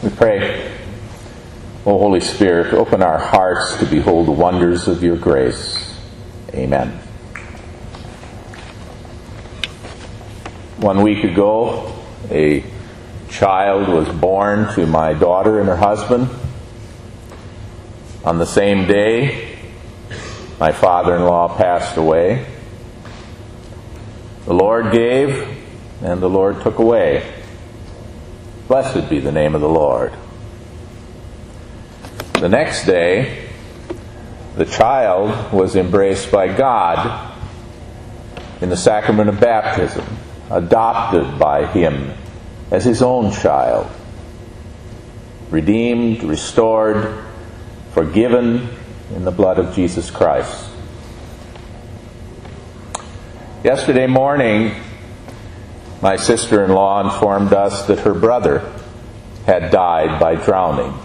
We pray, O Holy Spirit, open our hearts to behold the wonders of your grace. Amen. 1 week ago, a child was born to my daughter and her husband. On the same day, my father-in-law passed away. The Lord gave, and the Lord took away. Blessed be the name of the Lord. The next day, the child was embraced by God in the sacrament of baptism, adopted by Him as His own child, redeemed, restored, forgiven in the blood of Jesus Christ. Yesterday morning, my sister-in-law informed us that her brother had died by drowning.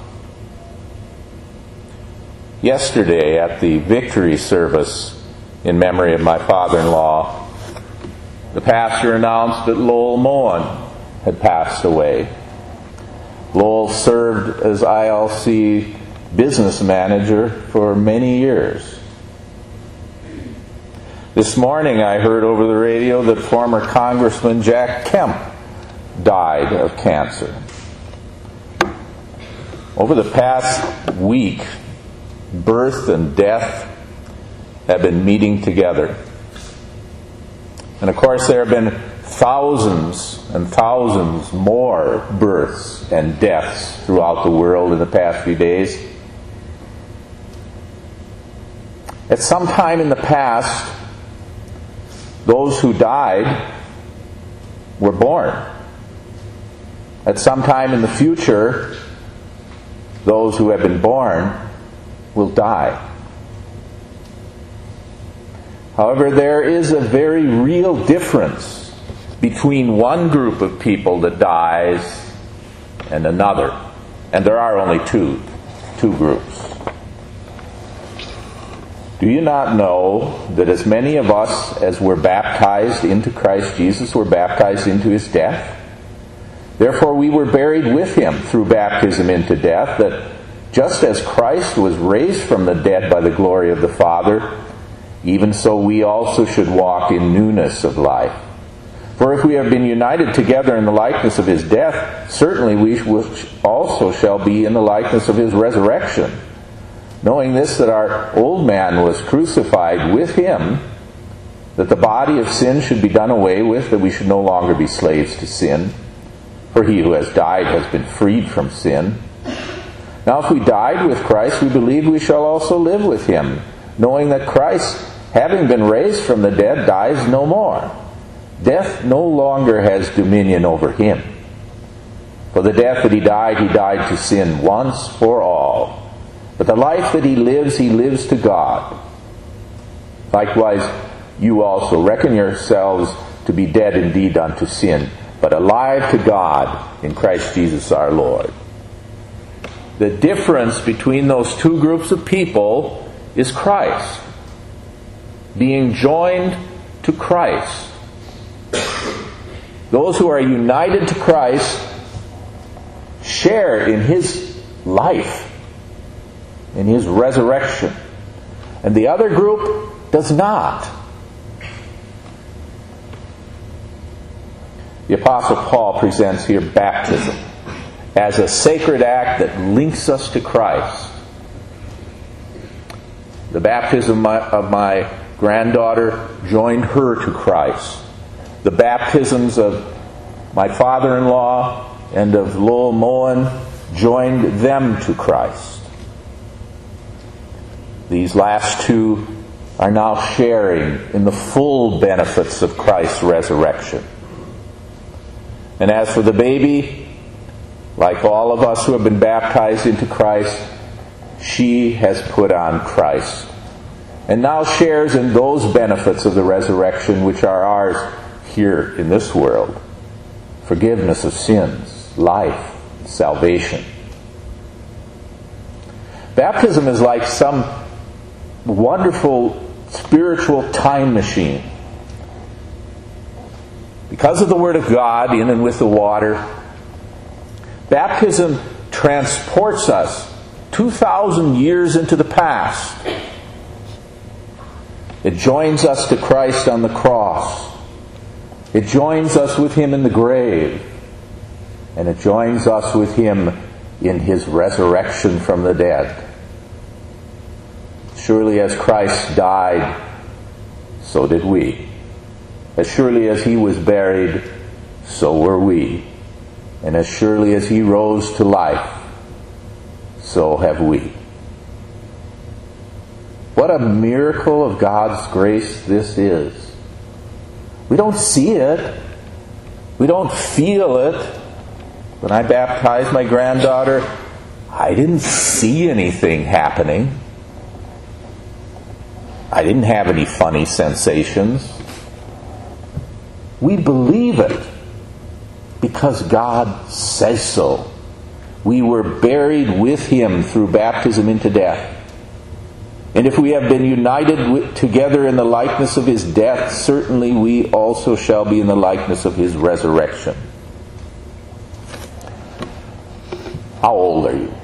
Yesterday, at the victory service in memory of my father-in-law, the pastor announced that Lowell Moen had passed away. Lowell served as ILC business manager for many years. This morning I heard over the radio that former Congressman Jack Kemp died of cancer. Over the past week, birth and death have been meeting together. And of course there have been thousands and thousands more births and deaths throughout the world in the past few days. At some time in the past, those who died were born. At some time in the future, those who have been born will die. However, there is a very real difference between one group of people that dies and another. And there are only two groups. Do you not know that as many of us as were baptized into Christ Jesus were baptized into His death? Therefore we were buried with Him through baptism into death, that just as Christ was raised from the dead by the glory of the Father, even so we also should walk in newness of life. For if we have been united together in the likeness of His death, certainly we also shall be in the likeness of His resurrection. Knowing this, that our old man was crucified with Him, that the body of sin should be done away with, that we should no longer be slaves to sin. For he who has died has been freed from sin. Now if we died with Christ, we believe we shall also live with Him, knowing that Christ, having been raised from the dead, dies no more. Death no longer has dominion over Him. For the death that He died to sin once for all. But the life that He lives to God. Likewise, you also reckon yourselves to be dead indeed unto sin, but alive to God in Christ Jesus our Lord. The difference between those two groups of people is Christ. Being joined to Christ. Those who are united to Christ share in His life, in His resurrection. And the other group does not. The Apostle Paul presents here baptism as a sacred act that links us to Christ. The baptism of my granddaughter joined her to Christ. The baptisms of my father-in-law and of Lowell Moen joined them to Christ. These last two are now sharing in the full benefits of Christ's resurrection. And as for the baby, like all of us who have been baptized into Christ, she has put on Christ, and now shares in those benefits of the resurrection which are ours here in this world. Forgiveness of sins, life, salvation. Baptism is like some wonderful spiritual time machine. Because of the Word of God in and with the water, baptism transports us 2,000 years into the past. It joins us to Christ on the cross. It joins us with Him in the grave. And it joins us with Him in His resurrection from the dead. Surely as Christ died, so did we. As surely as He was buried, so were we. And as surely as He rose to life, so have we. What a miracle of God's grace this is. We don't see it. We don't feel it. When I baptized my granddaughter, I didn't see anything happening. I didn't have any funny sensations. We believe it because God says so. We were buried with Him through baptism into death. And if we have been united together in the likeness of His death, certainly we also shall be in the likeness of His resurrection. How old are you?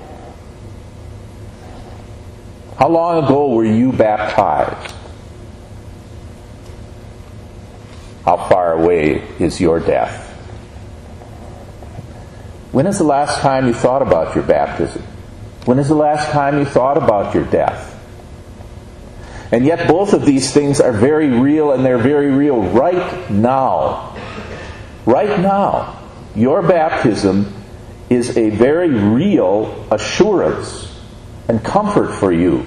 How long ago were you baptized? How far away is your death? When is the last time you thought about your baptism? When is the last time you thought about your death? And yet both of these things are very real, and they're very real right now. Right now. Your baptism is a very real assurance and comfort for you.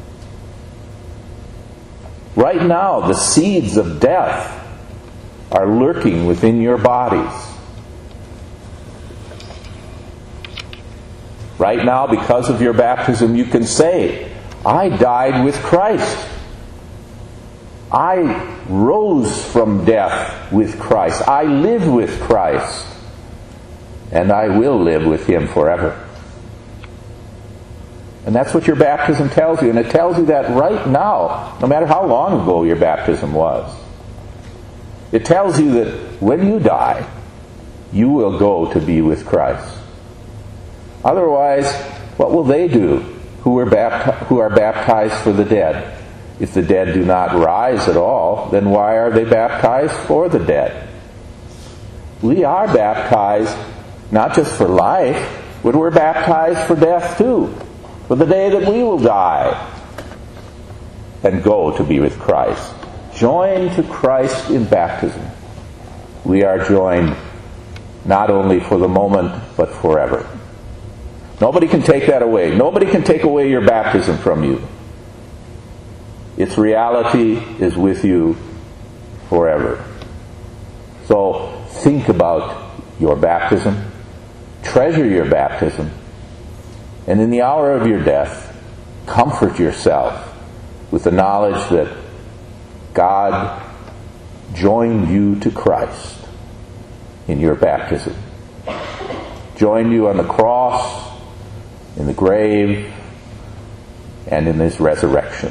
Right now, the seeds of death are lurking within your bodies. Right now, because of your baptism, you can say, I died with Christ. I rose from death with Christ. I live with Christ. And I will live with Him forever. And that's what your baptism tells you. And it tells you that right now, no matter how long ago your baptism was. It tells you that when you die, you will go to be with Christ. Otherwise, what will they do who are baptized for the dead? If the dead do not rise at all, then why are they baptized for the dead? We are baptized not just for life, but we're baptized for death too. For the day that we will die and go to be with Christ. Joined to Christ in baptism. We are joined not only for the moment, but forever. Nobody can take that away. Nobody can take away your baptism from you. Its reality is with you forever. So think about your baptism. Treasure your baptism. And in the hour of your death, comfort yourself with the knowledge that God joined you to Christ in your baptism. Joined you on the cross, in the grave, and in His resurrection.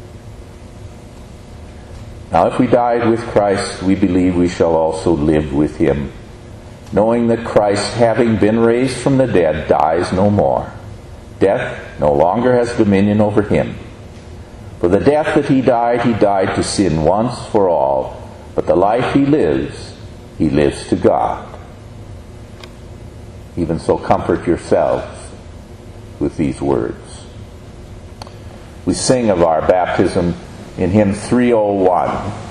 Now, if we died with Christ, we believe we shall also live with Him, knowing that Christ, having been raised from the dead, dies no more. Death no longer has dominion over Him. For the death that He died to sin once for all. But the life He lives to God. Even so, comfort yourselves with these words. We sing of our baptism in hymn 301.